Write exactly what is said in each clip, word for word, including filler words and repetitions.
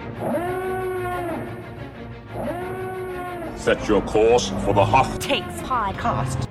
Set your course for the Hoth Takes podcast.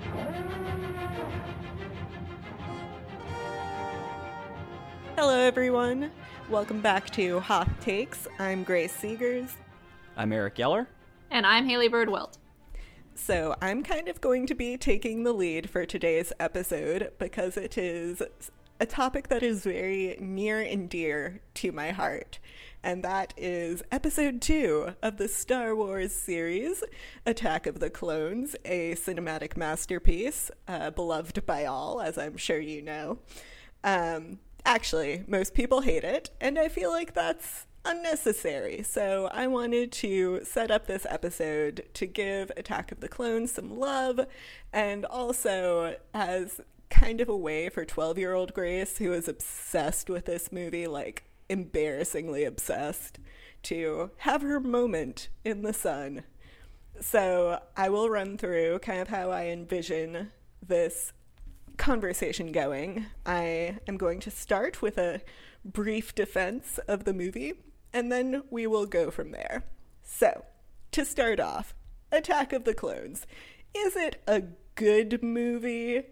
Hello, everyone. Welcome back to Hoth Takes. I'm Grace Seegers. I'm Eric Yeller. And I'm Haley Birdwelt. So I'm kind of going to be taking the lead for today's episode because it is a topic that is very near and dear to my heart. And that is episode two of the Star Wars series, Attack of the Clones, a cinematic masterpiece, uh, beloved by all, as I'm sure you know. Um, actually, most people hate it, and I feel like that's unnecessary. So I wanted to set up this episode to give Attack of the Clones some love, and also as kind of a way for twelve-year-old Grace, who is obsessed with this movie, like embarrassingly obsessed, to have her moment in the sun. So I will run through kind of how I envision this conversation going. I am going to start with a brief defense of the movie, and then we will go from there. So, to start off, Attack of the Clones. Is it a good movie?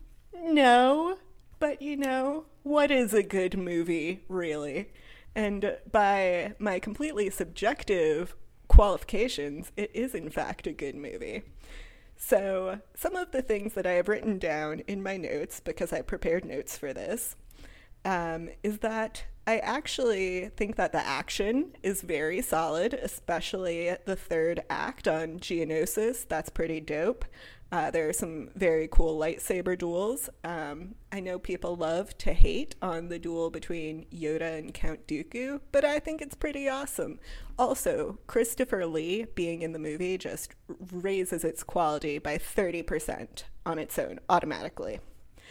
No. But, you know, what is a good movie, really? And by my completely subjective qualifications, it is, in fact, a good movie. So, some of the things that I have written down in my notes, because I prepared notes for this, um, is that I actually think that the action is very solid, especially the third act on Geonosis. That's pretty dope. Uh, there are some very cool lightsaber duels. Um, I know people love to hate on the duel between Yoda and Count Dooku, but I think it's pretty awesome. Also, Christopher Lee being in the movie just raises its quality by thirty percent on its own, automatically.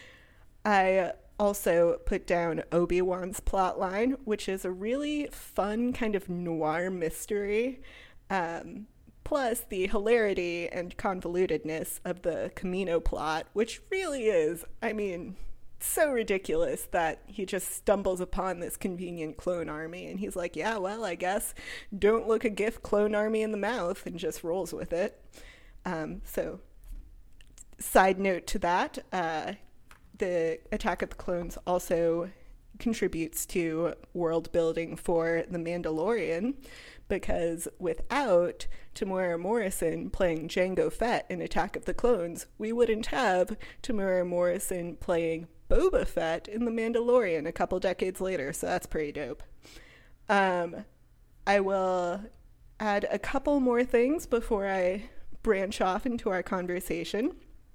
I also put down Obi-Wan's plotline, which is a really fun kind of noir mystery. Um... Plus the hilarity and convolutedness of the Kamino plot, which really is, I mean, so ridiculous that he just stumbles upon this convenient clone army and he's like, yeah, well, I guess don't look a gift clone army in the mouth, and just rolls with it. Um, so, side note to that, uh, the Attack of the Clones also contributes to world building for The Mandalorian, because without Temuera Morrison playing Jango Fett in Attack of the Clones, we wouldn't have Temuera Morrison playing Boba Fett in The Mandalorian a couple decades later, so that's pretty dope. Um, I will add a couple more things before I branch off into our conversation.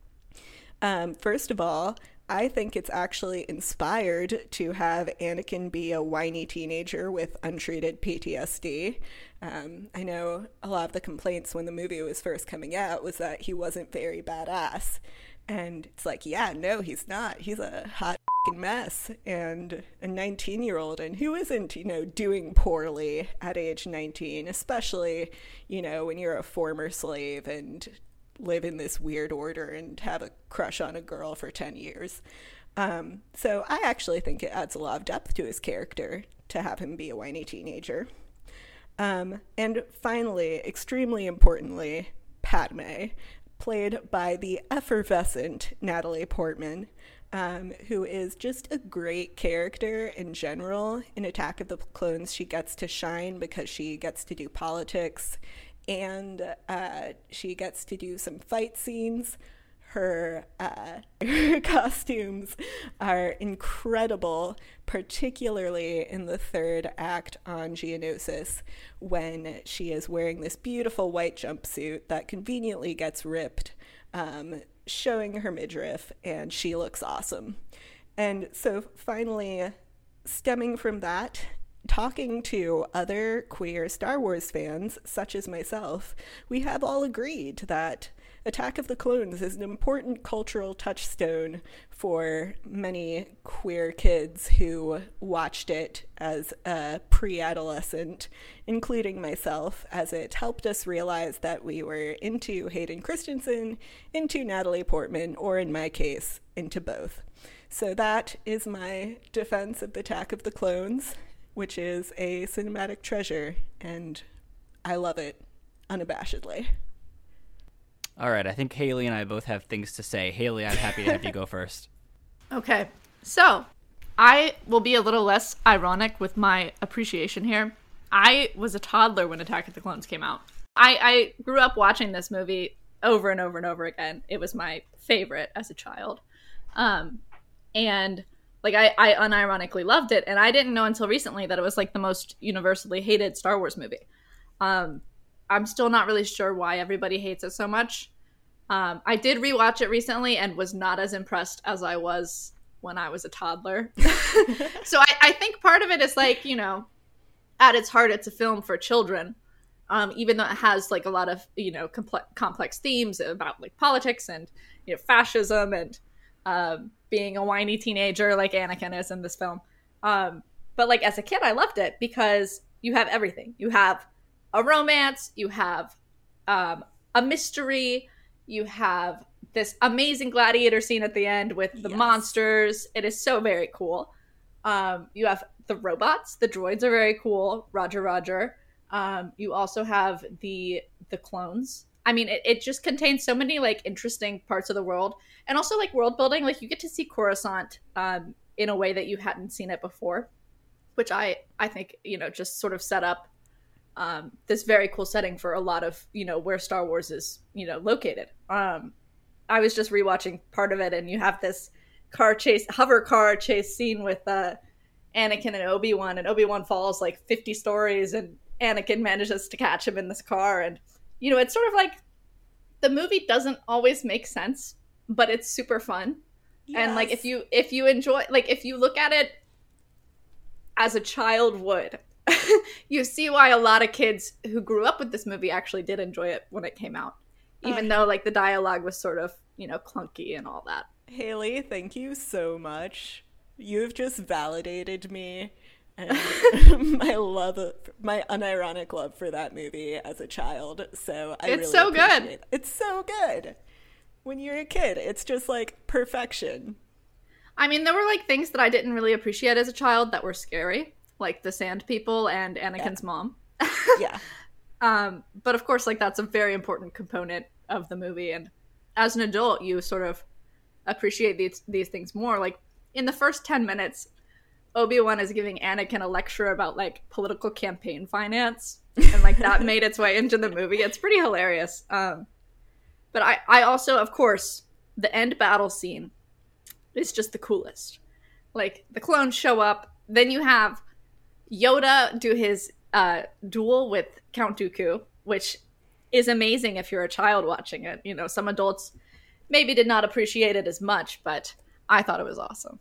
Um, first of all, I think it's actually inspired to have Anakin be a whiny teenager with untreated P T S D. Um, I know a lot of the complaints when the movie was first coming out was that he wasn't very badass. And it's like, yeah, no, he's not. He's a hot f***ing mess and a nineteen-year-old. And who isn't, you know, doing poorly at age nineteen, especially, you know, when you're a former slave and live in this weird order and have a crush on a girl for ten years. Um, so I actually think it adds a lot of depth to his character to have him be a whiny teenager. Um, and finally, extremely importantly, Padme, played by the effervescent Natalie Portman, um, who is just a great character in general. In Attack of the Clones, she gets to shine because she gets to do politics, and uh, she gets to do some fight scenes. Her, uh, her costumes are incredible, particularly in the third act on Geonosis, when she is wearing this beautiful white jumpsuit that conveniently gets ripped, um, showing her midriff, and she looks awesome. And so finally, stemming from that, talking to other queer Star Wars fans, such as myself, we have all agreed that Attack of the Clones is an important cultural touchstone for many queer kids who watched it as a pre-adolescent, including myself, as it helped us realize that we were into Hayden Christensen, into Natalie Portman, or in my case, into both. So that is my defense of Attack of the Clones. which is a cinematic treasure, and I love it unabashedly. All right, I think Haley and I both have things to say. Haley, I'm happy to have you go first. Okay, so I will be a little less ironic with my appreciation here. I was a toddler when Attack of the Clones came out. I, I grew up watching this movie over and over and over again. It was my favorite as a child. Um, and like I, I unironically loved it, and I didn't know until recently that it was like the most universally hated Star Wars movie. Um, I'm still not really sure why everybody hates it so much. Um, I did rewatch it recently and was not as impressed as I was when I was a toddler. So I, I think part of it is like, you know, at its heart, it's a film for children. Um, even though it has like a lot of, you know, complex, complex themes about like politics and, you know, fascism and um, being a whiny teenager like Anakin is in this film. Um, but like as a kid, I loved it because you have everything. You have a romance, you have um, a mystery, you have this amazing gladiator scene at the end with the yes. monsters. It is so very cool. Um, you have the robots, the droids are very cool. Roger, Roger. Um, you also have the the clones. I mean, it, it just contains so many like interesting parts of the world, and also like world building. Like you get to see Coruscant um, in a way that you hadn't seen it before, which I I think you know just sort of set up um, this very cool setting for a lot of you know where Star Wars is you know located. Um, I was just rewatching part of it, and you have this car chase, hover car chase scene with uh, Anakin and Obi-Wan, and Obi-Wan falls like fifty stories, and Anakin manages to catch him in this car. And, you know, it's sort of like the movie doesn't always make sense, but it's super fun. Yes. And like, if you, if you enjoy, like, if you look at it as a child would, you see why a lot of kids who grew up with this movie actually did enjoy it when it came out, even uh, though like the dialogue was sort of, you know, clunky and all that. Haley, thank you so much. You've just validated me. And my love, of, my unironic love for that movie as a child. So I it's really so good. It. It's so good. When you're a kid, it's just like perfection. I mean, there were like things that I didn't really appreciate as a child that were scary, like the sand people and Anakin's yeah. mom. Yeah. Um, but of course, like that's a very important component of the movie. And as an adult, you sort of appreciate these these things more. Like in the first ten minutes. Obi-Wan is giving Anakin a lecture about, like, political campaign finance. And, like, that made its way into the movie. It's pretty hilarious. Um, but I, I also, of course, the end battle scene is just the coolest. Like, the clones show up. Then you have Yoda do his uh, duel with Count Dooku, which is amazing if you're a child watching it. You know, some adults maybe did not appreciate it as much, but I thought it was awesome.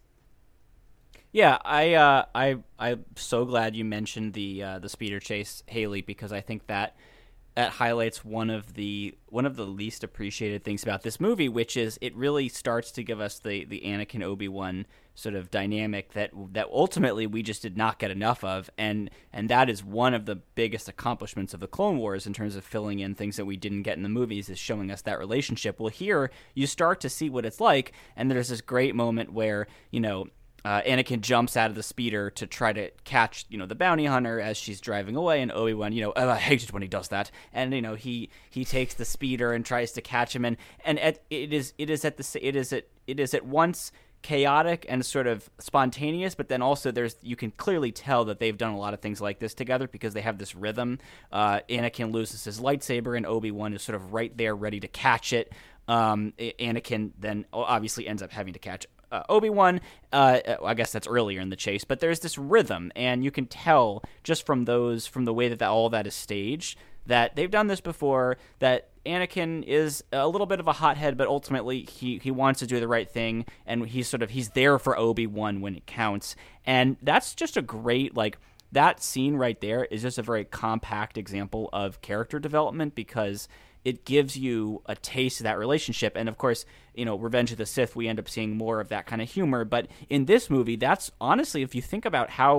Yeah, I, uh, I, I'm so glad you mentioned the uh, the speeder chase, Haley, because I think that that highlights one of the one of the least appreciated things about this movie, which is it really starts to give us the the Anakin Obi-Wan sort of dynamic that that ultimately we just did not get enough of, and and that is one of the biggest accomplishments of the Clone Wars in terms of filling in things that we didn't get in the movies, is showing us that relationship. Well, here you start to see what it's like, and there's this great moment where you know. Uh, Anakin jumps out of the speeder to try to catch, you know, the bounty hunter as she's driving away, and Obi-Wan, you know, oh, I hate it when he does that, and you know, he he takes the speeder and tries to catch him, and and at, it is it is at the it is at it is at once chaotic and sort of spontaneous, but then also there's you can clearly tell that they've done a lot of things like this together because they have this rhythm. Uh, Anakin loses his lightsaber, and Obi-Wan is sort of right there, ready to catch it. Um, Anakin then obviously ends up having to catch Uh, Obi-Wan, uh, I guess that's earlier in the chase, but there's this rhythm, and you can tell just from those, from the way that, that all that is staged, that they've done this before, that Anakin is a little bit of a hothead, but ultimately he, he wants to do the right thing, and he's sort of, he's there for Obi-Wan when it counts, and that's just a great, like, that scene right there is just a very compact example of character development, because it gives you a taste of that relationship. And of course, you know, Revenge of the Sith, we end up seeing more of that kind of humor. But in this movie, that's honestly, if you think about how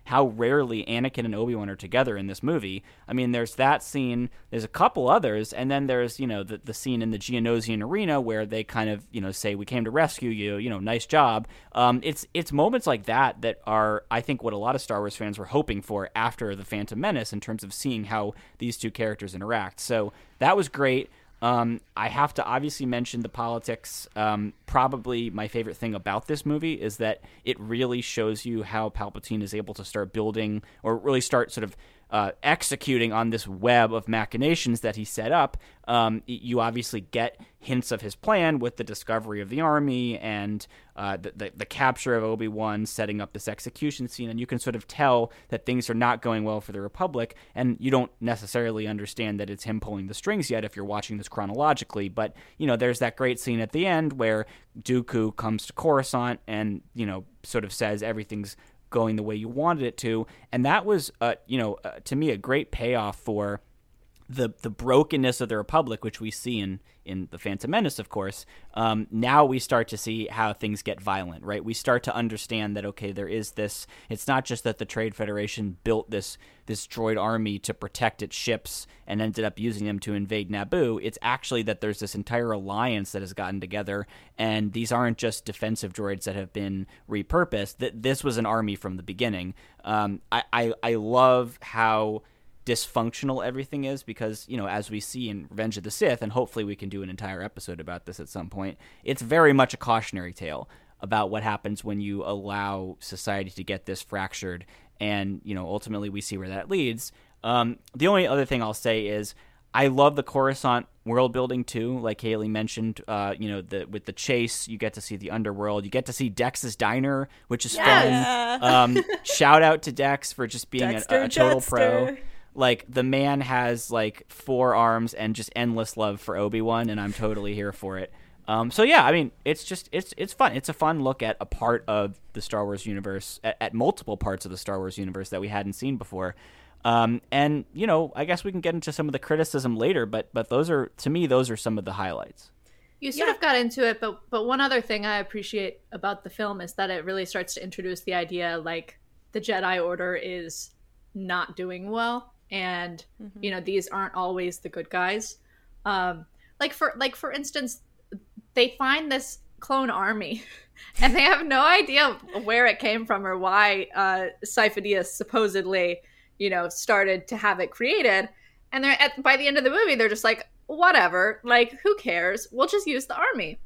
how rarely Anakin and Obi-Wan are together in this movie. I mean, there's that scene, there's a couple others, and then there's, you know, the, the scene in the Geonosian arena where they kind of, you know, say, we came to rescue you, you know, nice job. Um, it's it's moments like that that are, I think, what a lot of Star Wars fans were hoping for after The Phantom Menace in terms of seeing how these two characters interact. So that was great. Um, I have to obviously mention the politics. Um, probably my favorite thing about this movie is that it really shows you how Palpatine is able to start building or really start sort of uh, executing on this web of machinations that he set up. Um, you obviously get hints of his plan with the discovery of the army and uh, the, the, the capture of Obi-Wan, setting up this execution scene, and you can sort of tell that things are not going well for the Republic, and you don't necessarily understand that it's him pulling the strings yet if you're watching this chronologically, but, you know, there's that great scene at the end where Dooku comes to Coruscant and, you know, sort of says everything's going the way you wanted it to, and that was, uh, you know, uh, to me, a great payoff for the the brokenness of the Republic, which we see in, in The Phantom Menace, of course. Um, now we start to see how things get violent, right? We start to understand that, okay, there is this, it's not just that the Trade Federation built this this droid army to protect its ships and ended up using them to invade Naboo. It's actually that there's this entire alliance that has gotten together, and these aren't just defensive droids that have been repurposed. That this was an army from the beginning. Um, I, I, I love how dysfunctional everything is because, you know, as we see in Revenge of the Sith, and hopefully we can do an entire episode about this at some point, it's very much a cautionary tale about what happens when you allow society to get this fractured, and, you know, ultimately we see where that leads. Um, the only other thing I'll say is I love the Coruscant world building too, like Haley mentioned. Uh, you know, the with the chase, you get to see the underworld. You get to see Dex's diner, which is Yeah. fun. Um, shout out to Dex for just being a, Dexter a total Jetster. pro. Like, the man has, like, four arms and just endless love for Obi-Wan, and I'm totally here for it. Um, so, yeah, I mean, it's just, it's it's fun. It's a fun look at a part of the Star Wars universe, at, at multiple parts of the Star Wars universe that we hadn't seen before. Um, and, you know, I guess we can get into some of the criticism later, but but those are, to me, those are some of the highlights. You sort Yeah. of got into it, but but one other thing I appreciate about the film is that it really starts to introduce the idea, like, the Jedi Order is not doing well. And mm-hmm. you know, these aren't always the good guys. Um, like for like for instance, they find this clone army, and they have no idea where it came from or why uh, Sifo-Dyas supposedly, you know, started to have it created. And they're at by the end of the movie, they're just like, whatever, like, who cares? We'll just use the army.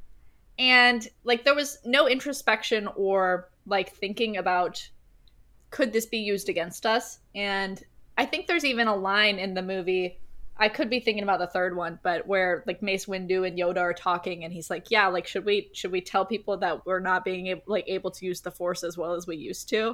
And like, there was no introspection or like thinking about, could this be used against us? And I think there's even a line in the movie, I could be thinking about the third one, but where like Mace Windu and Yoda are talking, and he's like, yeah, like, should we should we tell people that we're not being able, like able to use the Force as well as we used to?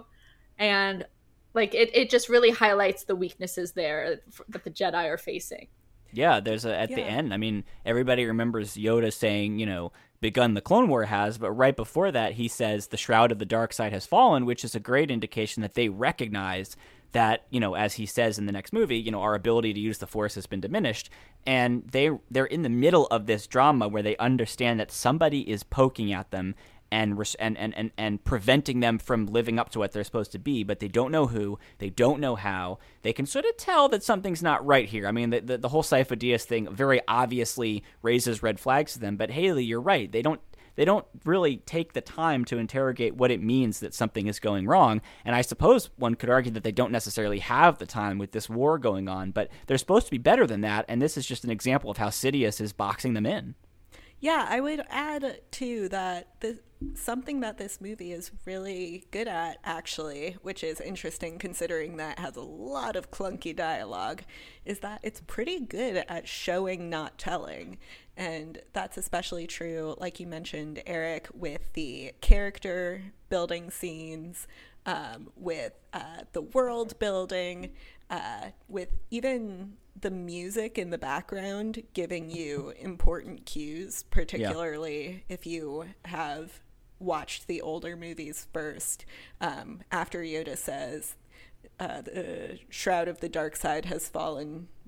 And like, it, it just really highlights the weaknesses there that the Jedi are facing. Yeah, there's a, at Yeah. the end, I mean, everybody remembers Yoda saying, you know, begun the Clone War has, but right before that, he says the Shroud of the Dark Side has fallen, which is a great indication that they recognize that, you know, as he says in the next movie, you know, our ability to use the Force has been diminished. And they, they're in the middle of this drama where they understand that somebody is poking at them and, and, and, and, and preventing them from living up to what they're supposed to be, but they don't know who, they don't know how. They can sort of tell that something's not right here. I mean, the, the, the whole Sifo-Dyas thing very obviously raises red flags to them, but Haley, you're right. They don't They don't really take the time to interrogate what it means that something is going wrong. And I suppose one could argue that they don't necessarily have the time with this war going on, but they're supposed to be better than that. And this is just an example of how Sidious is boxing them in. Yeah, I would add, too, that this, something that this movie is really good at, actually, which is interesting considering that it has a lot of clunky dialogue, is that it's pretty good at showing, not telling. And that's especially true, like you mentioned, Eric, with the character building scenes, um, with uh, the world building, uh, with even the music in the background giving you important cues, particularly yeah. if you have watched the older movies first. Um, after Yoda says, uh, the Shroud of the Dark Side has fallen,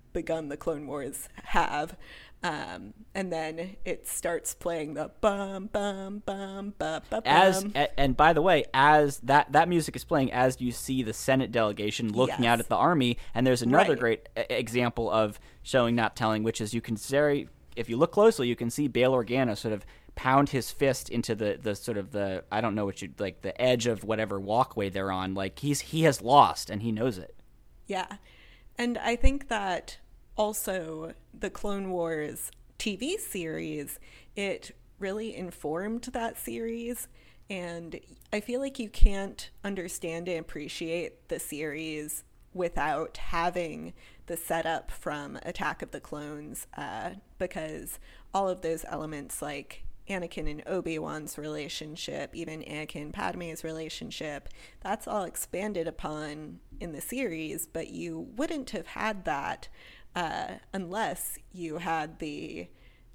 begun the Clone Wars have. Um, and then it starts playing the bum bum bum bum bum. As and by the way, as that that music is playing, as you see the Senate delegation looking Yes. out at the army, and there's another Right. great e- example of showing not telling, which is you can very, if you look closely, you can see Bail Organa sort of pound his fist into the the sort of the I don't know what you like the edge of whatever walkway they're on. Like he's he has lost and he knows it. Yeah. And I think that also the Clone Wars T V series, it really informed that series. And I feel like you can't understand and appreciate the series without having the setup from Attack of the Clones, uh, because all of those elements like Anakin and Obi-Wan's relationship, even Anakin and Padme's relationship, that's all expanded upon in the series, but you wouldn't have had that uh, unless you had the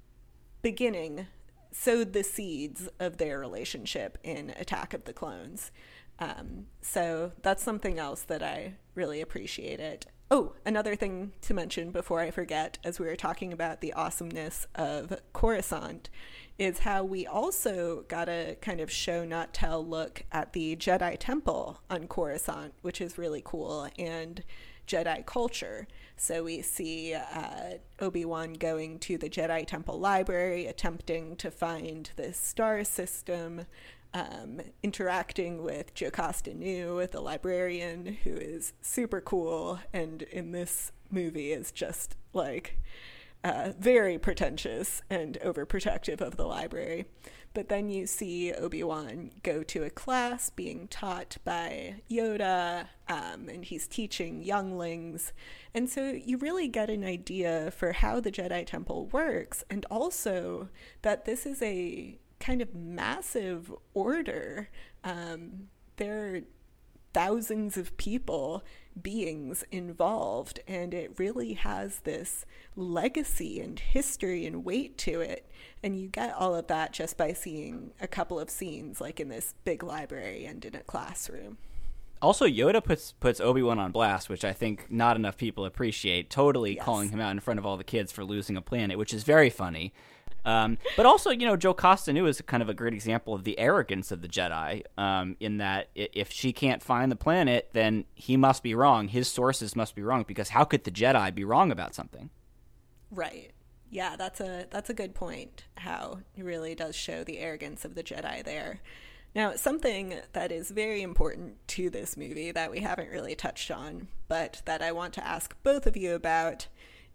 beginning, sowed the seeds of their relationship in Attack of the Clones. Um, so that's something else that I really appreciated. Oh, another thing to mention before I forget, as we were talking about the awesomeness of Coruscant, is how we also got a kind of show not tell look at the Jedi Temple on Coruscant, which is really cool, and Jedi culture. So we see uh, Obi-Wan going to the Jedi Temple library, attempting to find this star system, um, interacting with Jocasta Nu, the librarian, who is super cool, and in this movie is just like uh, very pretentious and overprotective of the library. But then you see Obi-Wan go to a class being taught by Yoda, um, and he's teaching younglings. And so you really get an idea for how the Jedi Temple works, and also that this is a kind of massive order. Um, there are thousands of people, beings involved, and it really has this legacy and history and weight to it. And you get all of that just by seeing a couple of scenes, like in this big library and in a classroom. Also, Yoda puts puts Obi-Wan on blast, which I think not enough people appreciate, totally Yes. calling him out in front of all the kids for losing a planet, which is very funny. Um, but also, you know, Jocasta Nu is kind of a great example of the arrogance of the Jedi, um, in that i- if she can't find the planet, then he must be wrong. His sources must be wrong, because how could the Jedi be wrong about something? Right. Yeah, that's a that's a good point, how it really does show the arrogance of the Jedi there. Now, something that is very important to this movie that we haven't really touched on, but that I want to ask both of you about,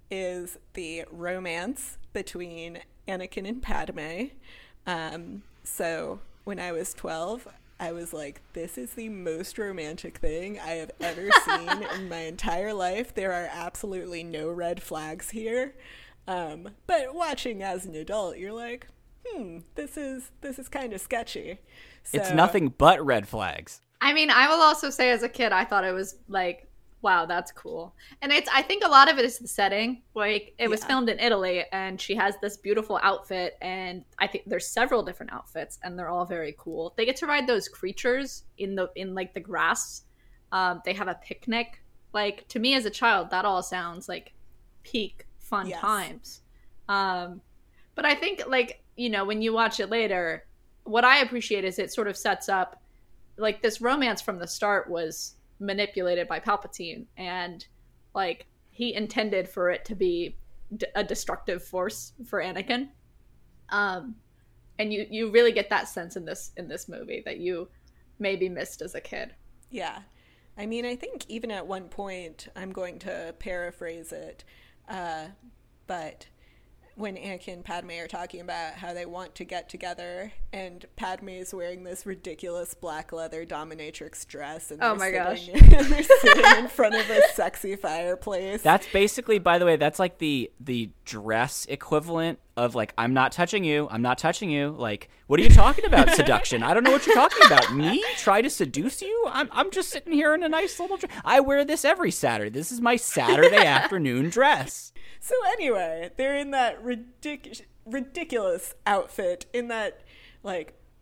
is the romance between Anakin and Padme. Um, so when I was twelve, I was like, this is the most romantic thing I have ever seen in my entire life. There are absolutely no red flags here. Um, but watching as an adult, you're like, hmm, this is this is kind of sketchy. So, It's nothing but red flags. I mean, I will also say as a kid, I thought it was like, wow, that's cool. And it's, I think a lot of it is the setting. Like, it was Yeah. filmed in Italy, and she has this beautiful outfit, and I think there's several different outfits, and they're all very cool. They get to ride those creatures in the, in like the grass. Um, they have a picnic. Like, to me as a child, that all sounds like peak fun Yes. times. Um, but I think, like, you know, when you watch it later, what I appreciate is it sort of sets up, like, this romance from the start was manipulated by Palpatine, and like he intended for it to be d- a destructive force for Anakin. Um, and you you really get that sense in this in this movie that you maybe missed as a kid. Yeah. I mean, I think even at one point, I'm going to paraphrase it, uh, but when Anakin and Padme are talking about how they want to get together, and Padme is wearing this ridiculous black leather dominatrix dress, and Oh they're my sitting, and they're sitting in front of a sexy fireplace. That's basically, by the way, that's like the the dress equivalent of like, I'm not touching you, I'm not touching you. Like, what are you talking about, seduction? I don't know what you're talking about. Me? Try to seduce you? I'm I'm just sitting here in a nice little dress. I wear this every Saturday. This is my Saturday afternoon dress. So anyway, they're in that ridic- ridiculous outfit, in that, like,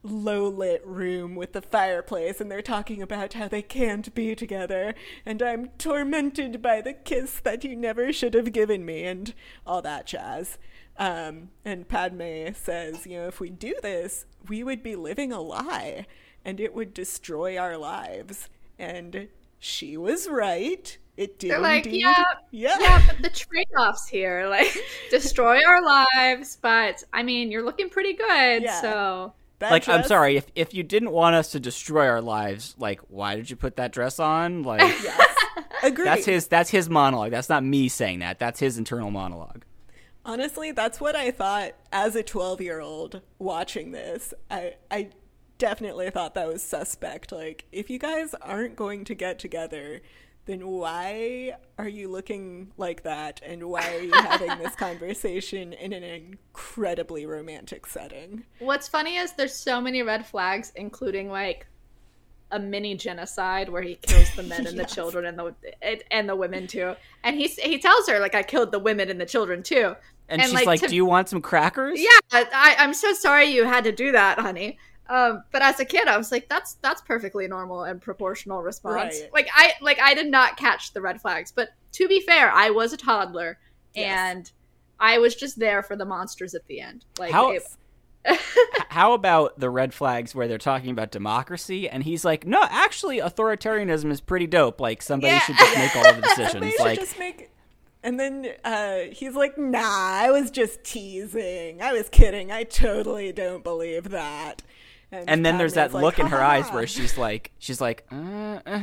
low lit room with the fireplace, and they're talking about how they can't be together, and I'm tormented by the kiss that you never should have given me, and all that jazz. Um, and Padme says, you know, if we do this, we would be living a lie, and it would destroy our lives. And she was right. It did They're like, indeed. yeah, yeah, yeah, but the trade-offs here, like, destroy our lives, but, I mean, you're looking pretty good, Yeah. so... That Like, I'm dress- sorry, if if you didn't want us to destroy our lives, like, why did you put that dress on? Like, Yes. Agreed. that's his that's his monologue. That's not me saying that. That's his internal monologue. Honestly, that's what I thought as a twelve-year-old watching this. I I definitely thought that was suspect. Like, if you guys aren't going to get together, then why are you looking like that? And why are you having this conversation in an incredibly romantic setting? What's funny is there's so many red flags, including, like, a mini genocide where he kills the men and the Yes. children and the and the women too. And he he tells her, like, I killed the women and the children too. And, And, she's like, like, to- "Do you want some crackers?" Yeah, I, I'm so sorry you had to do that, honey. Um, but as a kid, I was like, that's that's perfectly normal and proportional response. Right. Like I like I did not catch the red flags. But to be fair, I was a toddler, Yes. and I was just there for the monsters at the end. Like How- it- H- How about the red flags where they're talking about democracy and he's like, "No, actually, authoritarianism is pretty dope. Like, somebody Yeah. should just make all the They decisions." should Like, just make... And then uh, he's like, nah, I was just teasing. I was kidding. I totally don't believe that. and then there's that Padme's look like, in her eyes "Ha-ha." where she's like, she's like, uh, uh,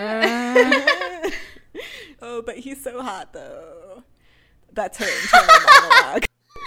uh. Oh, but he's so hot, though. That's her internal monologue.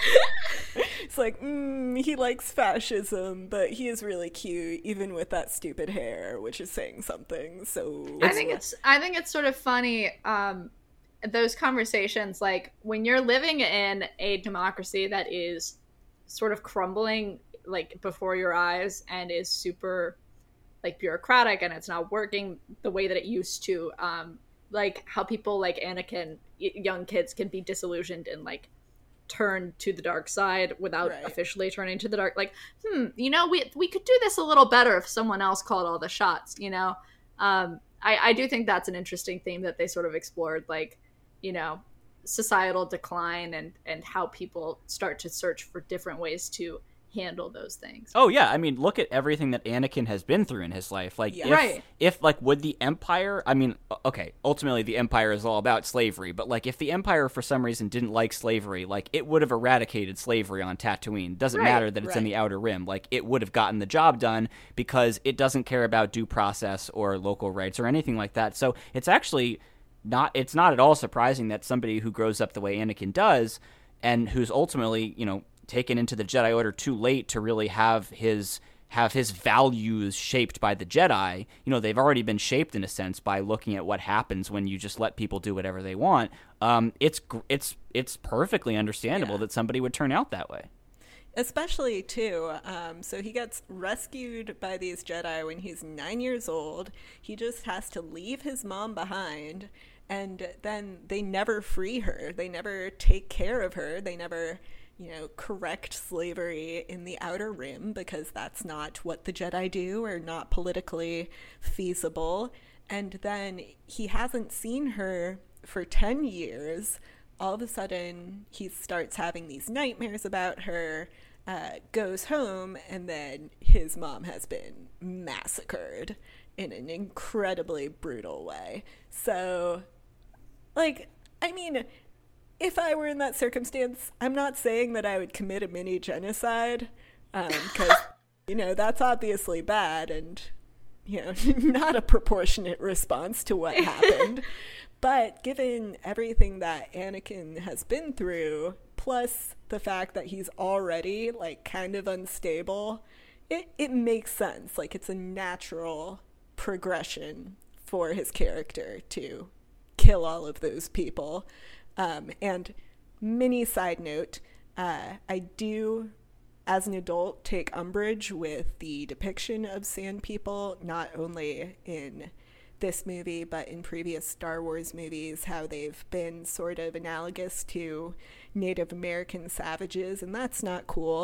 It's like, mm, he likes fascism, but he is really cute, even with that stupid hair, which is saying something. So I think it's I think it's sort of funny. Um, those conversations, like when you're living in a democracy that is sort of crumbling like before your eyes and is super like bureaucratic and it's not working the way that it used to, um like how people like Anakin, y- young kids can be disillusioned and like turn to the dark side without Right. officially turning to the dark. Like, hmm, you know, we we could do this a little better if someone else called all the shots, you know. um I, I do think that's an interesting theme that they sort of explored, like, you know, societal decline and and how people start to search for different ways to handle those things. Oh yeah, I mean, look at everything that Anakin has been through in his life. Like, Yeah. if, Right. if like, would the Empire? I mean, okay, ultimately the Empire is all about slavery, but like, if the Empire for some reason didn't like slavery, like, it would have eradicated slavery on Tatooine. Doesn't Right, matter that it's in right. the Outer Rim. Like, it would have gotten the job done because it doesn't care about due process or local rights or anything like that. So it's actually not. It's not at all surprising that somebody who grows up the way Anakin does, and who's ultimately, you know, taken into the Jedi Order too late to really have his have his values shaped by the Jedi. You know, they've already been shaped in a sense by looking at what happens when you just let people do whatever they want. Um, it's gr- it's it's perfectly understandable Yeah. that somebody would turn out that way. Especially, too, um, so he gets rescued by these Jedi when he's nine years old. He just has to leave his mom behind, and then they never free her. They never take care of her. They never, you know, correct slavery in the Outer Rim, because that's not what the Jedi do, or not politically feasible. And then he hasn't seen her for ten years. All of a sudden, he starts having these nightmares about her, uh, goes home, and then his mom has been massacred in an incredibly brutal way. So, like, I mean, if I were in that circumstance, I'm not saying that I would commit a mini genocide, because, you know, that's obviously bad and, you know, not a proportionate response to what happened. But given everything that Anakin has been through, plus the fact that he's already, like, kind of unstable, it, it makes sense. Like, it's a natural progression for his character to kill all of those people. Um, and mini side note, uh, I do, as an adult, take umbrage with the depiction of Sand People, not only in this movie, but in previous Star Wars movies, how they've been sort of analogous to Native American savages, and that's not cool.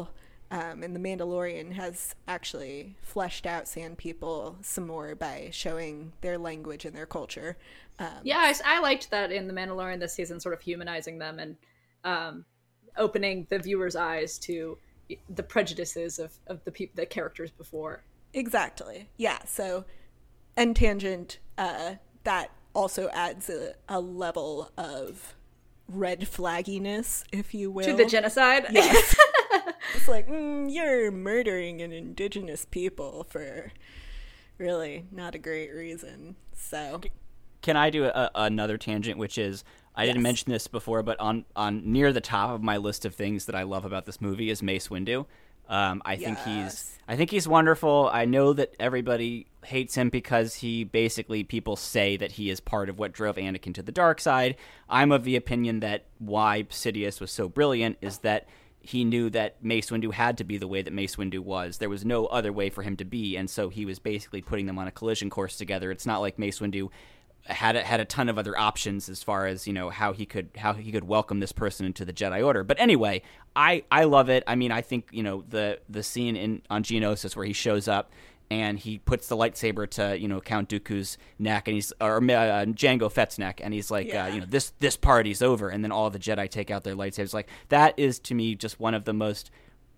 Um, and The Mandalorian has actually fleshed out Sand People some more by showing their language and their culture. Um, Yeah, I, I liked that in The Mandalorian this season, sort of humanizing them and um, opening the viewer's eyes to the prejudices of, of the peop- the characters before. Exactly. Yeah. So, and Tangent, uh, that also adds a, a level of red flagginess, if you will. To the genocide? Yes. It's like, mm, you're murdering an indigenous people for really not a great reason. So, Can I do a, another tangent, which is, I Yes. didn't mention this before, but on, on near the top of my list of things that I love about this movie is Mace Windu. Um, I think he's Yes. I think he's wonderful. I know that everybody hates him because he basically, people say that he is part of what drove Anakin to the dark side. I'm of the opinion that why Sidious was so brilliant is that he knew that Mace Windu had to be the way that Mace Windu was. There was no other way for him to be, and so he was basically putting them on a collision course together. It's not like Mace Windu had a, had a ton of other options as far as, you know, how he could how he could welcome this person into the Jedi Order. But anyway, I, I love it. I mean, I think, you know, the the scene in on Geonosis where he shows up and he puts the lightsaber to, you know, Count Dooku's neck, and he's or uh, Jango Fett's neck, and he's like, Yeah. uh, you know, this this party's over, and then all the Jedi take out their lightsabers. Like, that is to me just one of the most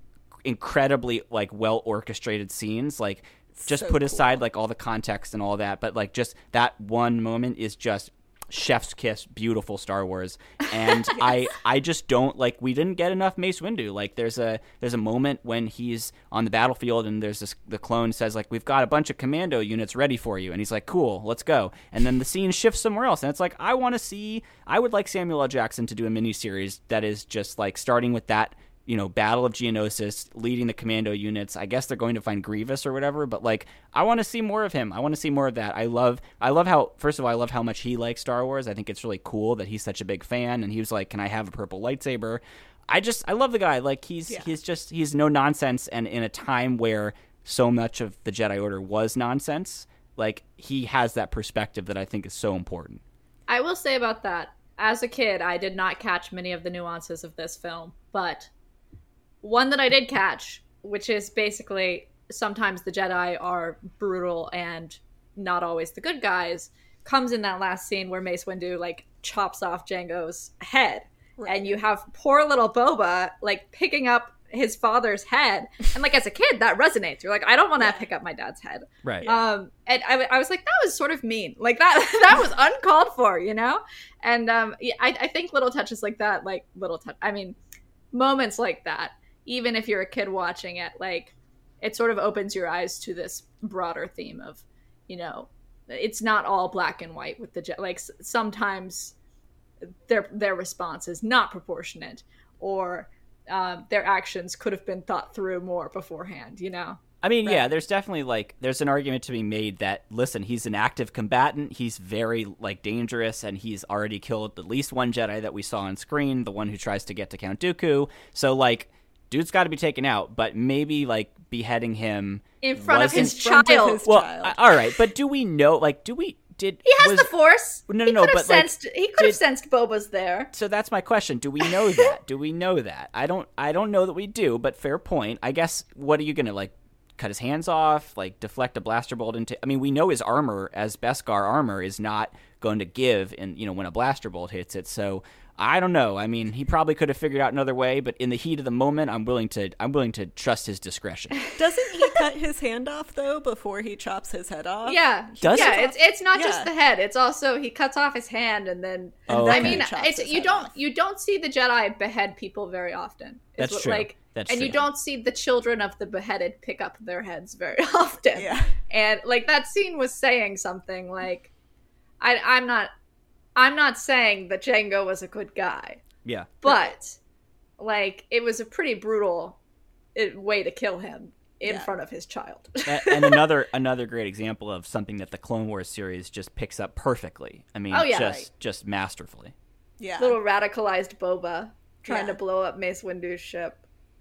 incredibly like well orchestrated scenes. Like, just So put aside cool. like all the context and all that, but like just that one moment is just chef's kiss, beautiful Star Wars. And yes. I I just don't like we didn't get enough Mace Windu. Like there's a there's a moment when he's on the battlefield and there's this the clone says like, we've got a bunch of commando units ready for you, and he's like, cool, let's go. And then the scene shifts somewhere else, and it's like, I want to see I would like Samuel L. Jackson to do a miniseries that is just like starting with that, you know, Battle of Geonosis, leading the commando units. I guess they're going to find Grievous or whatever, but like, I want to see more of him. I want to see more of that. I love, I love how, first of all, I love how much he likes Star Wars. I think it's really cool that he's such a big fan, and he was like, can I have a purple lightsaber? I just, I love the guy. Like, he's, Yeah. he's just, he's no nonsense, and in a time where so much of the Jedi Order was nonsense, like, he has that perspective that I think is so important. I will say about that, as a kid, I did not catch many of the nuances of this film, but one that I did catch, which is basically sometimes the Jedi are brutal and not always the good guys, comes in that last scene where Mace Windu like chops off Jango's head. Right. And you have poor little Boba like picking up his father's head. And like as a kid, that resonates. You're like, I don't want to Yeah. pick up my dad's head. Right. Um, and I, I was like, that was sort of mean. Like that, that was uncalled for, you know? And um, yeah, I, I think little touches like that, like little touch, I mean, moments like that, even if you're a kid watching it, like it sort of opens your eyes to this broader theme of, you know, it's not all black and white with the Je- like s- sometimes their their response is not proportionate, or um, their actions could have been thought through more beforehand, you know. I mean, Right. yeah, there's definitely like there's an argument to be made that listen, he's an active combatant, he's very like dangerous, and he's already killed at least one Jedi that we saw on screen, the one who tries to get to Count Dooku. So like, dude's got to be taken out, but maybe like beheading him In front of wasn't- his In front of child. his- Well, child. I- all right, but do we know? Like, do we did He has was- the Force. No, no, he no, could have but, like, sensed. he could have did- sensed Boba's there. So that's my question. Do we know that? Do we know that? I don't. I don't know that we do. But fair point. I guess. What are you gonna like? Cut his hands off? Like deflect a blaster bolt into? I mean, we know his armor as Beskar armor is not going to give, in you know when a blaster bolt hits it. So I don't know. I mean, he probably could have figured out another way. But in the heat of the moment, I'm willing to. I'm willing to trust his discretion. Doesn't he cut his hand off though before he chops his head off? Yeah, Does yeah. he? It's it's not just Yeah. the head. It's also he cuts off his hand and then. Oh, I okay. mean, chops it's his you head don't off. you don't see the Jedi behead people very often. is That's what, true. Like, That's and you true. don't see the children of the beheaded pick up their heads very often. Yeah. And like that scene was saying something like, I I'm not, I'm not saying that Jango was a good guy, Yeah. but like it was a pretty brutal uh, way to kill him in Yeah. front of his child. A- and another another great example of something that the Clone Wars series just picks up perfectly. I mean, Oh, yeah. just Right. just masterfully. Yeah. Little radicalized Boba trying Yeah. to blow up Mace Windu's ship.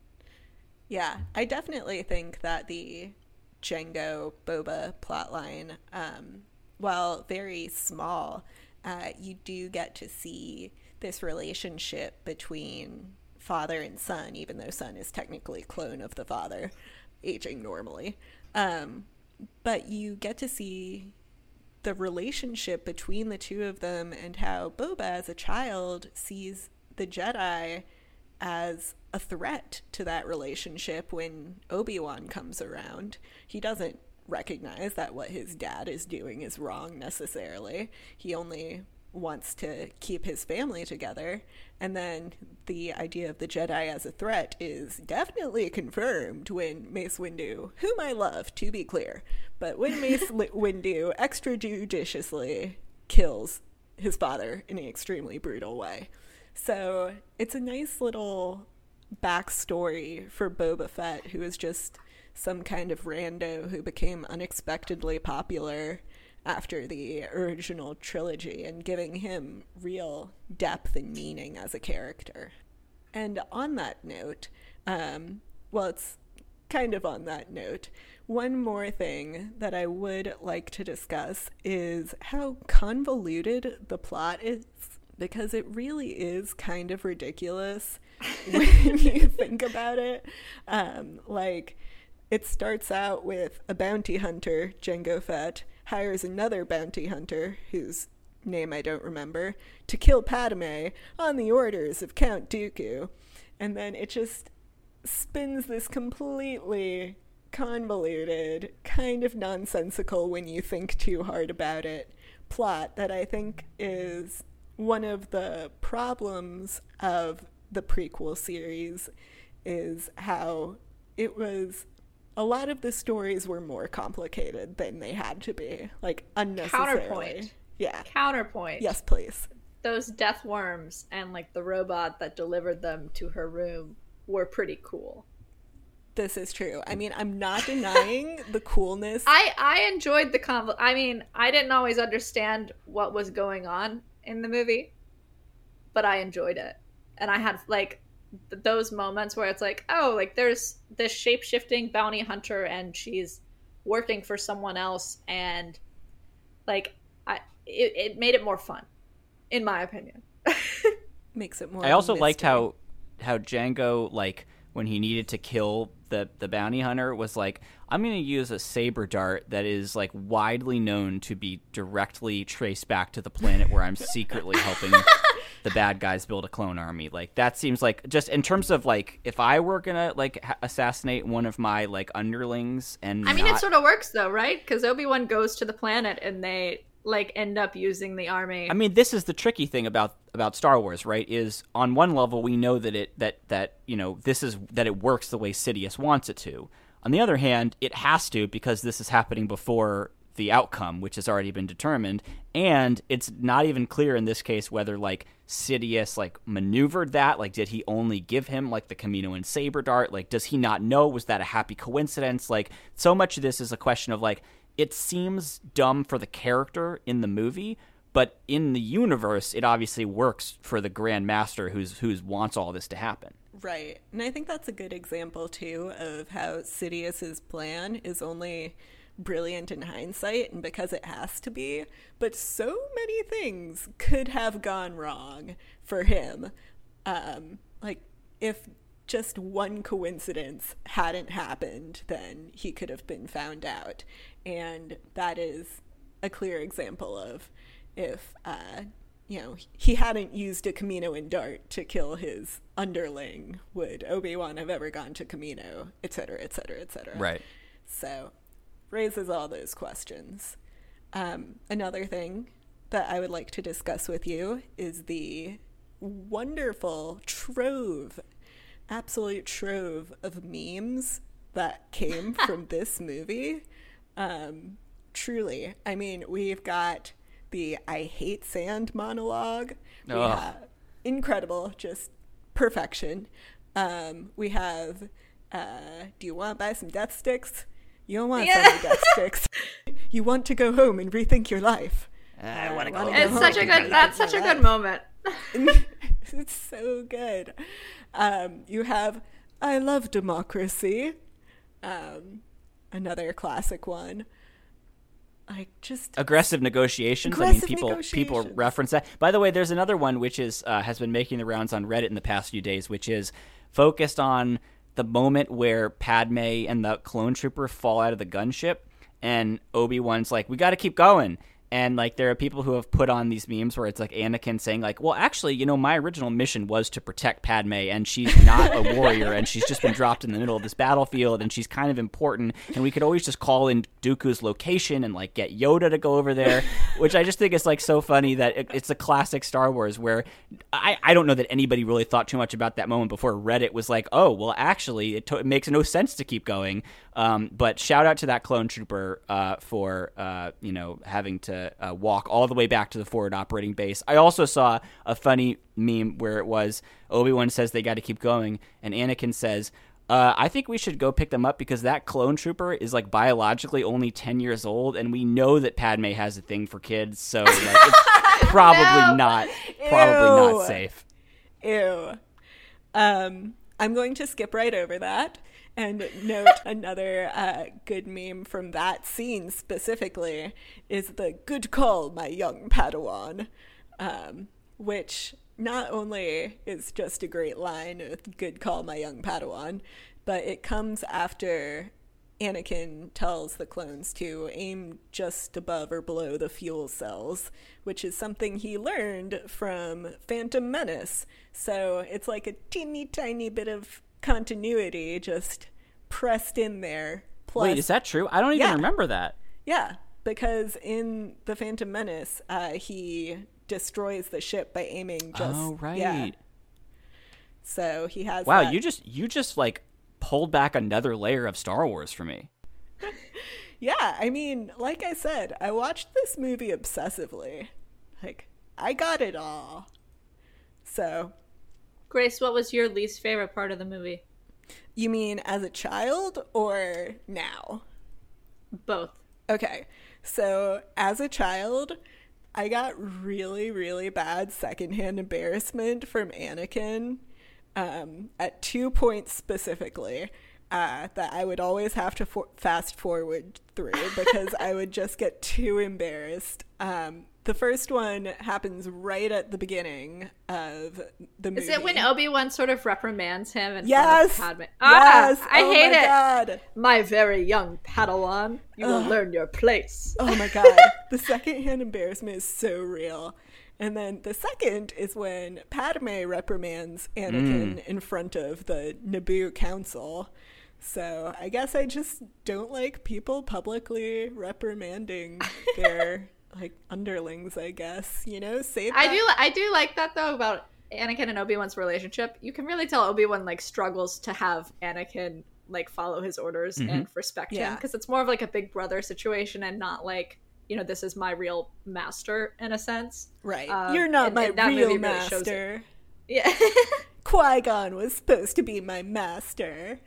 Yeah, I definitely think that the Jango Boba plotline, um, while very small, uh, you do get to see this relationship between father and son, even though son is technically clone of the father, aging normally. Um, but you get to see the relationship between the two of them and how Boba as a child sees the Jedi as a threat to that relationship when Obi-Wan comes around. He doesn't recognize that what his dad is doing is wrong necessarily. He only wants to keep his family together. And then the idea of the Jedi as a threat is definitely confirmed when Mace Windu, whom I love, to be clear, but when Mace Windu extrajudiciously kills his father in an extremely brutal way. So it's a nice little backstory for Boba Fett, who is just some kind of rando who became unexpectedly popular after the original trilogy, and giving him real depth and meaning as a character. And on that note, um, well, it's kind of on that note, one more thing that I would like to discuss is how convoluted the plot is, because it really is kind of ridiculous when you think about it. Um, like, it starts out with a bounty hunter, Jango Fett, hires another bounty hunter, whose name I don't remember, to kill Padme on the orders of Count Dooku. And then it just spins this completely convoluted, kind of nonsensical when you think too hard about it, plot that I think is one of the problems of the prequel series, is how it was... a lot of the stories were more complicated than they had to be, like unnecessarily. Counterpoint. Yeah. Counterpoint. Yes, please. Those death worms and like the robot that delivered them to her room were pretty cool. This is true. I mean, I'm not denying the coolness. I, I enjoyed the convo. I mean, I didn't always understand what was going on in the movie, but I enjoyed it. And I had like th- those moments where it's like, oh, like there's this shape-shifting bounty hunter and she's working for someone else, and like I it, it made it more fun, in my opinion. Makes it more. I also mystery. liked how how Jango, like, when he needed to kill the the bounty hunter, was like, I'm going to use a saber dart that is like widely known to be directly traced back to the planet where I'm secretly helping the bad guys build a clone army. Like, that seems like, just in terms of like, if I were gonna like ha- assassinate one of my like underlings, and I mean, not... it sort of works though, right? Because Obi-Wan goes to the planet and they like end up using the army. I mean, this is the tricky thing about about Star Wars, right? Is on one level we know that it that that you know this is that it works the way Sidious wants it to. On the other hand, it has to, because this is happening before the outcome, which has already been determined, and it's not even clear in this case whether like Sidious like maneuvered that. Like, did he only give him like the Kaminoan saber dart? Like, does he not know? Was that a happy coincidence? Like, so much of this is a question of like, it seems dumb for the character in the movie, but in the universe, it obviously works for the Grand Master who's who's wants all this to happen. Right. And I think that's a good example, too, of how Sidious's plan is only brilliant in hindsight, and because it has to be, but so many things could have gone wrong for him. Um, like, if just one coincidence hadn't happened, then he could have been found out. And that is a clear example of if, uh, you know, he hadn't used a Kaminoan dart to kill his underling, would Obi-Wan have ever gone to Kamino, et cetera, et cetera, et cetera. Right. So, raises all those questions. Um, another thing that I would like to discuss with you is the wonderful trove, absolute trove of memes that came from this movie. Um, truly. I mean, we've got the I hate sand monologue. We Ugh. have incredible, just perfection. Um, we have, uh, do you want to buy some death sticks? You don't want Yeah. some death sticks. You want to go home and rethink your life. I want to go go. It's home such a and good. rethink That's my such a life. good moment. It's so good. Um, you have I love democracy. Um, another classic one. like just aggressive negotiations. Aggressive I mean, people people negotiations. reference that. By the way, there's another one which is uh, has been making the rounds on Reddit in the past few days, which is focused on the moment where Padme and the clone trooper fall out of the gunship, and Obi-Wan's like, "We got to keep going." And, like, there are people who have put on these memes where it's, like, Anakin saying, like, well, actually, you know, my original mission was to protect Padme, and she's not a warrior, and she's just been dropped in the middle of this battlefield, and she's kind of important, and we could always just call in Dooku's location and, like, get Yoda to go over there, which I just think is, like, so funny that it, it's a classic Star Wars where I, I don't know that anybody really thought too much about that moment before Reddit was like, oh, well, actually, it, to- it makes no sense to keep going. Um, but shout out to that clone trooper uh, for, uh, you know, having to Uh, walk all the way back to the forward operating base. I also saw a funny meme where it was Obi-Wan says they got to keep going, and Anakin says, uh, I think we should go pick them up because that clone trooper is like biologically only ten years old, and we know that Padme has a thing for kids, so like, it's probably No. not probably Ew. not safe. Ew. Um, I'm going to skip right over that and note another uh, good meme from that scene specifically is the "good call, my young Padawan," um, which not only is just a great line with "good call, my young Padawan," but it comes after Anakin tells the clones to aim just above or below the fuel cells, which is something he learned from Phantom Menace. So it's like a teeny tiny bit of continuity just pressed in there. Plus, Wait, is that true? I don't even Yeah. remember that. yeah, because in the Phantom Menace, uh, he destroys the ship by aiming just. Oh, right. Yeah. So he has. Wow, that. you just you just like pulled back another layer of Star Wars for me. Yeah, I mean, like I said, I watched this movie obsessively. Like, I got it all. So, Grace, what was your least favorite part of the movie? you mean as a child or now? Both. Okay, so as a child, I got really, really bad secondhand embarrassment from Anakin um, at two points specifically uh, that I would always have to for- fast forward through because I would just get too embarrassed. Um, the first one happens right at the beginning of the movie. Is it when Obi-Wan sort of reprimands him and Yes. Padme? Yes. Ah, I Oh hate my it. God. My very young Padawan, you will learn your place. Oh my God. The secondhand embarrassment is so real. And then the second is when Padme reprimands Anakin in front of the Naboo Council. So I guess I just don't like people publicly reprimanding their like underlings, I guess. You know, save I that- do, I do like that though about Anakin and Obi-Wan's relationship. You can really tell Obi-Wan like struggles to have Anakin like follow his orders and respect him Yeah. because it's more of like a big brother situation and not like, you know, this is my real master in a sense. Right. Um, You're not and- my and that real movie really shows it. master. Yeah. Qui-Gon was supposed to be my master.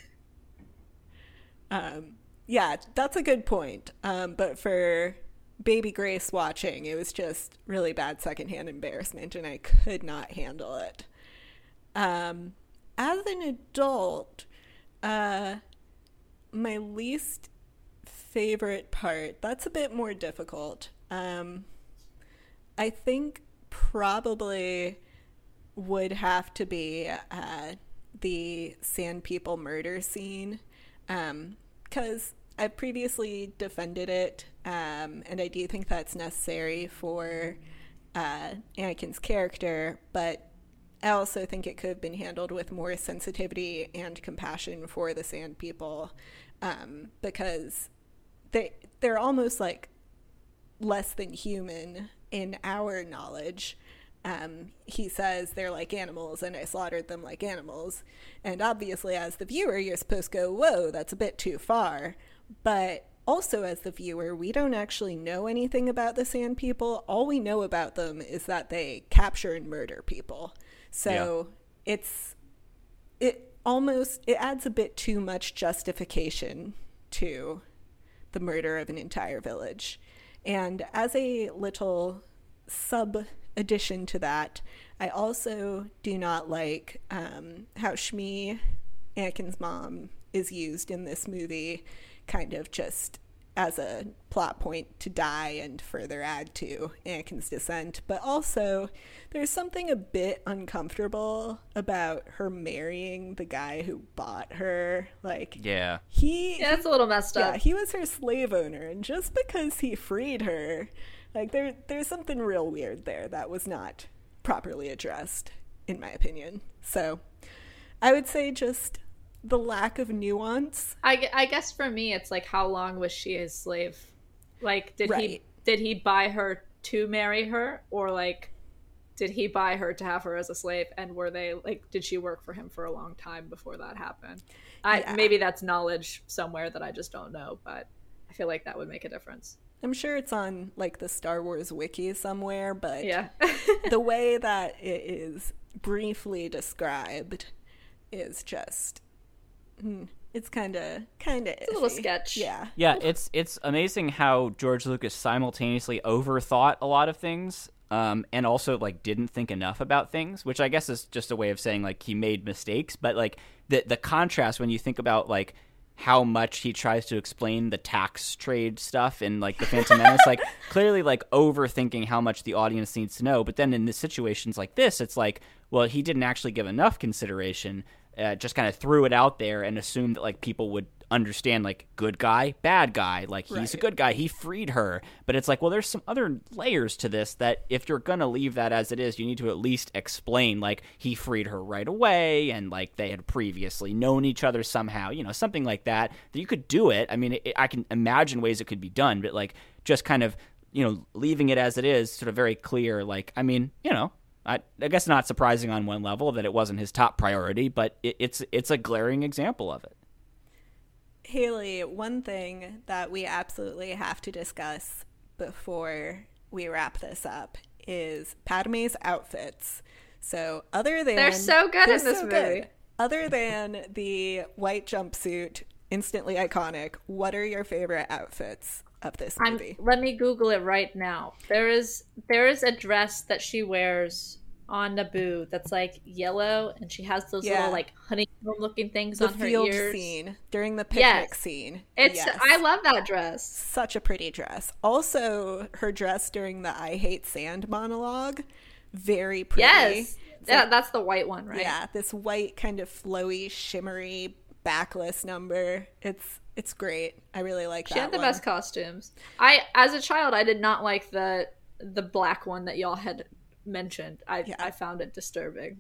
Um, yeah, that's a good point. Um, but for baby Grace watching, it was just really bad secondhand embarrassment, and I could not handle it. Um, as an adult, uh, my least favorite part, that's a bit more difficult. Um, I think probably would have to be uh, the Sand People murder scene, because I've previously defended it, um, and I do think that's necessary for uh, Anakin's character, but I also think it could have been handled with more sensitivity and compassion for the Sand People, um, because they they're almost like less than human in our knowledge. Um, he says they're like animals and I slaughtered them like animals. And obviously as the viewer, you're supposed to go, whoa, that's a bit too far. But also as the viewer, we don't actually know anything about the Sand People. All we know about them is that they capture and murder people. So yeah. it's, it almost, it adds a bit too much justification to the murder of an entire village. And as a little sub addition to that, I also do not like um, how Shmi, Anakin's mom, is used in this movie, kind of just as a plot point to die and further add to Anakin's descent, but also there's something a bit uncomfortable about her marrying the guy who bought her. Like, Yeah. he Yeah, it's a little messed up. yeah, he was her slave owner, and just because he freed her, like there there's something real weird there that was not properly addressed, in my opinion. So I would say just the lack of nuance. I, gu- I guess for me, it's like, how long was she his slave? Like, did he Right. did he buy her to marry her, or like, did he buy her to have her as a slave? And were they like, did she work for him for a long time before that happened? I Yeah. maybe that's knowledge somewhere that I just don't know, but I feel like that would make a difference. I'm sure it's on like the Star Wars wiki somewhere, but Yeah. the way that it is briefly described is just hmm, it's kind of kind of It's a little sketch. Yeah. Yeah, it's it's amazing how George Lucas simultaneously overthought a lot of things, um, and also like didn't think enough about things, which I guess is just a way of saying like he made mistakes. But like the the contrast when you think about like how much he tries to explain the tax trade stuff in like the Phantom Menace, like clearly like overthinking how much the audience needs to know. But then in the situations like this, it's like, well, he didn't actually give enough consideration. Uh, just kind of threw it out there and assumed that like people would understand like good guy, bad guy, like he's a Right. good guy, he freed her. But it's like, well, there's some other layers to this that if you're gonna leave that as it is, you need to at least explain like he freed her right away and like they had previously known each other somehow, you know, something like that. That you could do it. I mean, it, I can imagine ways it could be done, but like just kind of, you know, leaving it as it is, sort of very clear. Like, I mean, you know. I, I guess not surprising on one level that it wasn't his top priority, but it, it's it's a glaring example of it. Haley, one thing that we absolutely have to discuss before we wrap this up is Padme's outfits. So other than They're so good they're in this so movie. good. Other than the white jumpsuit, instantly iconic, what are your favorite outfits of this I'm, movie? let me Google it right now. There is there is a dress that she wears on Naboo that's like yellow, and she has those Yeah. little like honeycomb looking things The on her field ears. scene during the picnic Yes. scene. It's Yes. I love that dress. Such a pretty dress. Also, her dress during the I Hate Sand monologue, very pretty. Yes, It's yeah, like- that's the white one, right? Yeah, this white kind of flowy, shimmery backless number. It's it's great. I really like She that had the one. best costumes. I, as a child, I did not like the the black one that y'all had mentioned. I Yeah. I found it disturbing.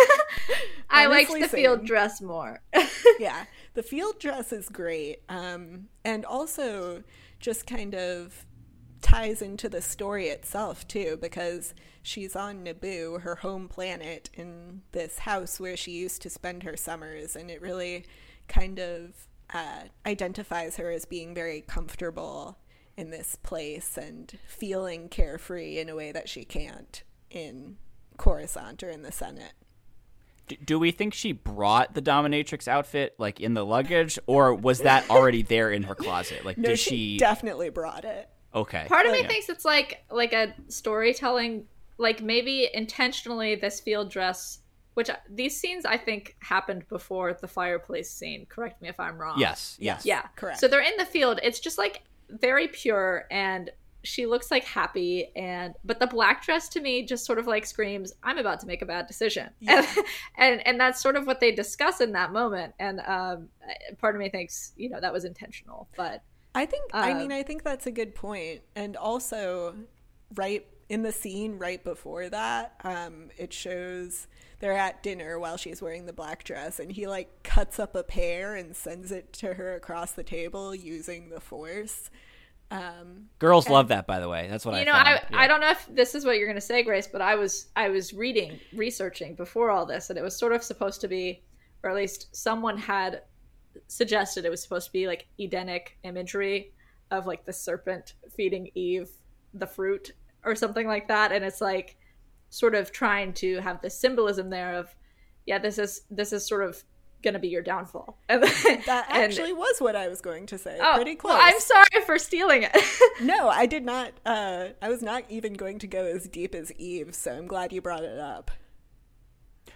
I liked Honestly, the field same. dress more. Yeah, the field dress is great, um, and also just kind of ties into the story itself too, because she's on Naboo, her home planet, in this house where she used to spend her summers, and it really kind of uh, identifies her as being very comfortable in this place and feeling carefree in a way that she can't in Coruscant or in the Senate. Do, do we think she brought the dominatrix outfit like in the luggage, or was that already there in her closet? Like, No, did she, she? definitely brought it. Okay. Part of me Yeah. thinks it's like like a storytelling, like maybe intentionally this field dress, which these scenes I think happened before the fireplace scene. Correct me if I'm wrong. Yes. Yes. Yeah. Correct. So they're in the field. It's just like very pure, and she looks like happy, and but the black dress to me just sort of like screams, I'm about to make a bad decision. Yeah. And, and and that's sort of what they discuss in that moment. And um part of me thinks, you know, that was intentional. But I think, I Uh, mean, I think that's a good point. And also, right in the scene right before that, um, it shows they're at dinner while she's wearing the black dress, and he like cuts up a pear and sends it to her across the table using the Force. Um, Girls love that, by the way. That's what I you know, found. I Yeah. I don't know if this is what you're going to say, Grace, but I was I was reading, researching before all this, and it was sort of supposed to be, or at least someone had suggested it was supposed to be like Edenic imagery of like the serpent feeding Eve the fruit or something like that, and it's like sort of trying to have this symbolism there of, yeah, this is this is sort of going to be your downfall. And, that and- actually was what I was going to say. oh, Pretty close. well, I'm sorry for stealing it. No, I did not. Uh, I was not even going to go as deep as Eve, so I'm glad you brought it up.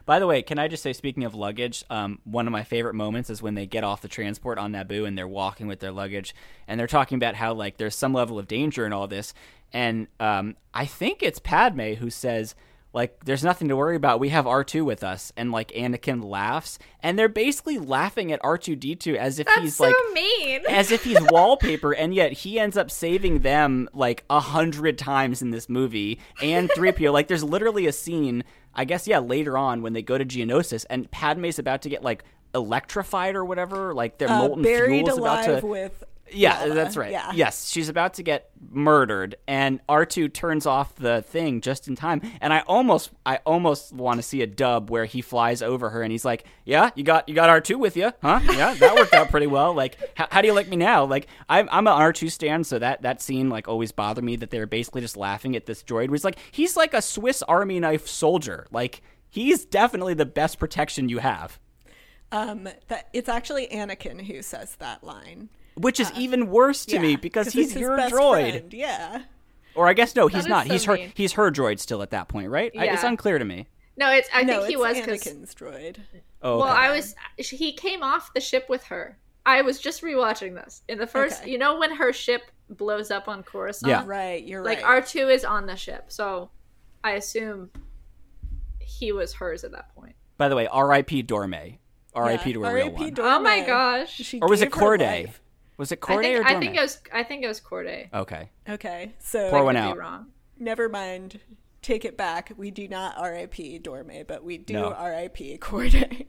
By the way, can I just say, speaking of luggage, um, one of my favorite moments is when they get off the transport on Naboo and they're walking with their luggage, and they're talking about how like there's some level of danger in all this, and um, I think it's Padme who says, like, there's nothing to worry about. We have R two with us. And, like, Anakin laughs. And they're basically laughing at R two D two as if That's he's, so like... mean. As if he's wallpaper. And yet he ends up saving them, like, a hundred times in this movie. And three P O. Like, there's literally a scene, I guess, yeah, later on when they go to Geonosis. And Padme's about to get, like, electrified or whatever. Like, their Uh, molten buried fuel's about alive to... with Yeah, lava. that's right. Yeah. Yes, she's about to get murdered, and R two turns off the thing just in time. And I almost, I almost want to see a dub where he flies over her and he's like, "Yeah, you got, you got R two with you, huh? Yeah, that worked out pretty well. Like, h- how do you like me now? Like, I'm, I'm an R two stan, so that that scene like always bothered me that they were basically just laughing at this droid. Where he's like, he's like a Swiss Army knife soldier. Like, he's definitely the best protection you have. Um, that it's actually Anakin who says that line. Which is uh, even worse to yeah, me because he's his your best droid. Friend. Yeah. Or I guess no, he's That not. is He's so her. mean. He's her droid still at that point, right? I, Yeah. it's unclear to me. No, it's. I no, think he it's was because. Anakin's droid. Oh, okay. Well, I was. He came off the ship with her. I was just rewatching this in the first. Okay. You know when her ship blows up on Coruscant? Yeah. Right, you're Like right. R two is on the ship, so I assume he was hers at that point. By the way, R I P Dorme. R I P Yeah, to a R I real P one. Dorme. Oh my gosh! She Or was it gave her Corday? life. Was it I Corday think or Dorme? I think it was. I think it was Corday. Okay. Okay, so Pour one Could out. be wrong. never mind. Take it back. We do not R I P Dorme, but we do No. R I P Corday.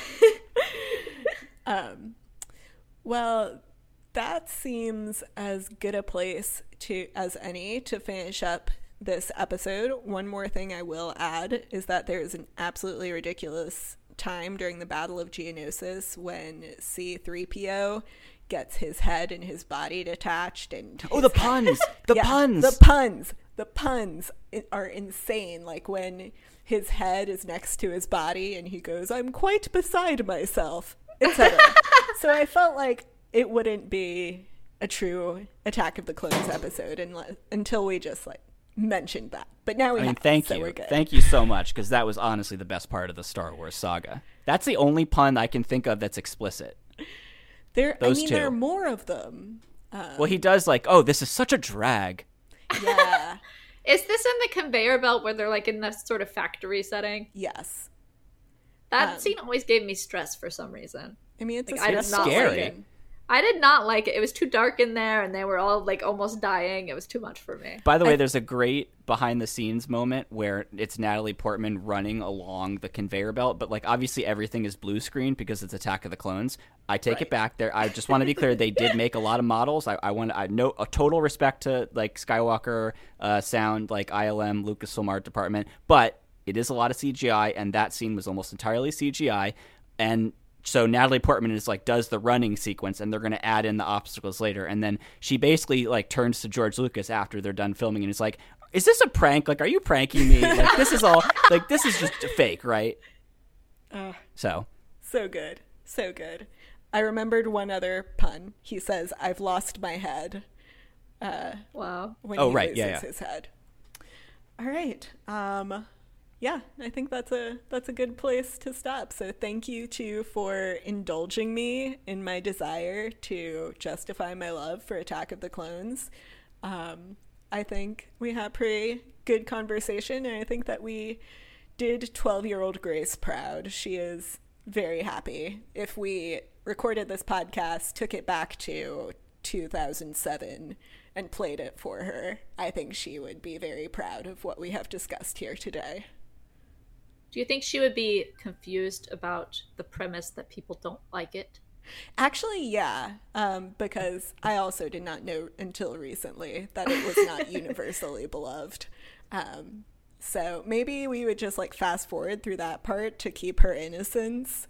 um, well, that seems as good a place to as any to finish up this episode. One more thing I will add is that there is an absolutely ridiculous time during the Battle of Geonosis when C three P O gets his head and his body detached and Oh, the puns! The yeah, puns! the puns the puns i- are insane. Like when his head is next to his body and he goes, "I'm quite beside myself," etc. So I felt like it wouldn't be a true Attack of the Clones episode unless, until we just like mentioned that. But now we I mean, have, thank so you. we're good. Thank you so much, because that was honestly the best part of the Star Wars saga. That's the only pun I can think of that's explicit. There, I those mean, two. there are more of them. Well, he does like, oh, this is such a drag. Yeah. Is this in the conveyor belt where they're like in this sort of factory setting? Yes. That Um, scene always gave me stress for some reason. I mean, it's Like, a I did That's not scary. like it. I did not like it. It was too dark in there, and they were all like almost dying. It was too much for me. By the way, I- there's a great behind-the-scenes moment where it's Natalie Portman running along the conveyor belt, but like obviously everything is blue screen because it's Attack of the Clones. I take Right. it back. There, I just want to be clear. They did make a lot of models. I, I want I know a total respect to like Skywalker uh, sound, like I L M, Lucasfilm art department, but it is a lot of C G I, and that scene was almost entirely C G I, and. So Natalie Portman is like does the running sequence, and they're going to add in the obstacles later. And then she basically like turns to George Lucas after they're done filming, and is like, "Is this a prank? Like, are you pranking me? Like, this is all like this is just fake, right?" Uh, So so good. So good. I remembered one other pun. He says, "I've lost my head." Uh, Wow. when Oh, he right. loses Yeah, yeah. his head. All right. Um, yeah, I think that's a that's a good place to stop. So thank you to for indulging me in my desire to justify my love for Attack of the Clones. Um, I think we had pretty good conversation, and I think that we did twelve-year-old Grace proud. She is very happy. If we recorded this podcast, took it back to two thousand seven, and played it for her, I think she would be very proud of what we have discussed here today. Do you think she would be confused about the premise that people don't like it? Actually, yeah, um, because I also did not know until recently that it was not universally beloved. Um, so maybe we would just like fast forward through that part to keep her innocence.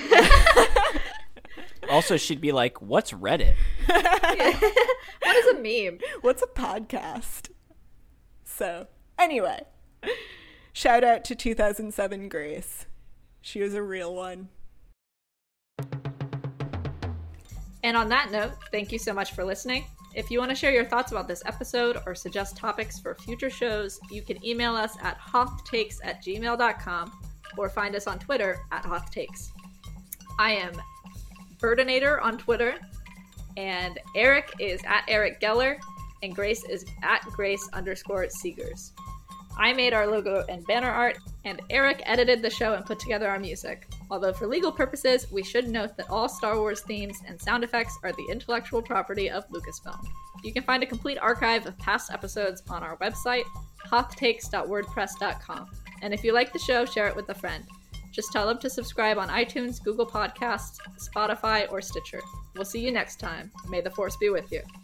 also she'd be like, "What's Reddit?" What is a meme? What's a podcast? So anyway, shout out to two thousand seven Grace. She was a real one. And on that note, thank you so much for listening. If you want to share your thoughts about this episode or suggest topics for future shows, you can email us at hothtakes at gmail dot com or find us on Twitter at Hoth Takes. I am Burdinator on Twitter, and Eric is at Eric Geller, and Grace is at Grace underscore Seegers. I made our logo and banner art, and Eric edited the show and put together our music. Although for legal purposes, we should note that all Star Wars themes and sound effects are the intellectual property of Lucasfilm. You can find a complete archive of past episodes on our website, hoth takes dot wordpress dot com. And if you like the show, share it with a friend. Just tell them to subscribe on iTunes, Google Podcasts, Spotify, or Stitcher. We'll see you next time. May the Force be with you.